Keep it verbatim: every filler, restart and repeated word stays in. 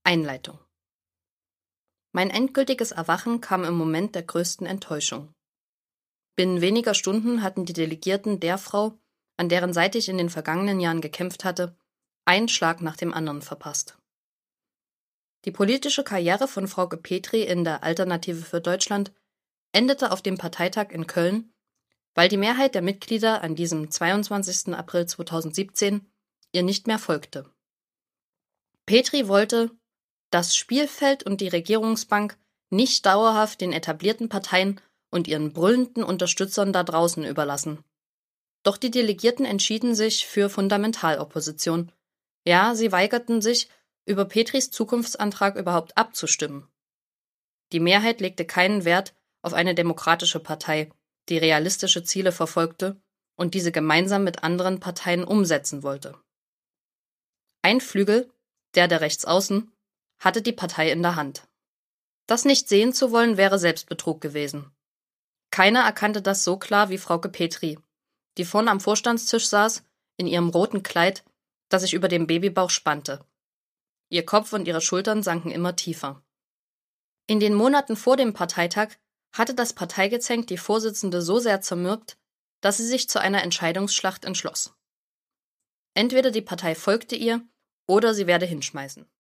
Einleitung. Mein endgültiges Erwachen kam im Moment der größten Enttäuschung. Binnen weniger Stunden hatten die Delegierten der Frau, an deren Seite ich in den vergangenen Jahren gekämpft hatte, einen Schlag nach dem anderen verpasst. Die politische Karriere von Frauke Petry in der Alternative für Deutschland endete auf dem Parteitag in Köln, weil die Mehrheit der Mitglieder an diesem zweiundzwanzigsten April zweitausendsiebzehn ihr nicht mehr folgte. Petry wollte das Spielfeld und die Regierungsbank nicht dauerhaft den etablierten Parteien und ihren brüllenden Unterstützern da draußen überlassen. Doch die Delegierten entschieden sich für Fundamentalopposition. Ja, sie weigerten sich, über Petrys Zukunftsantrag überhaupt abzustimmen. Die Mehrheit legte keinen Wert auf eine demokratische Partei, die realistische Ziele verfolgte und diese gemeinsam mit anderen Parteien umsetzen wollte. Ein Flügel, der der Rechtsaußen, hatte die Partei in der Hand. Das nicht sehen zu wollen, wäre Selbstbetrug gewesen. Keiner erkannte das so klar wie Frauke Petry, die vorn am Vorstandstisch saß, in ihrem roten Kleid, das sich über dem Babybauch spannte. Ihr Kopf und ihre Schultern sanken immer tiefer. In den Monaten vor dem Parteitag hatte das Parteigezänk die Vorsitzende so sehr zermürbt, dass sie sich zu einer Entscheidungsschlacht entschloss. Entweder die Partei folgte ihr, oder sie werde hinschmeißen.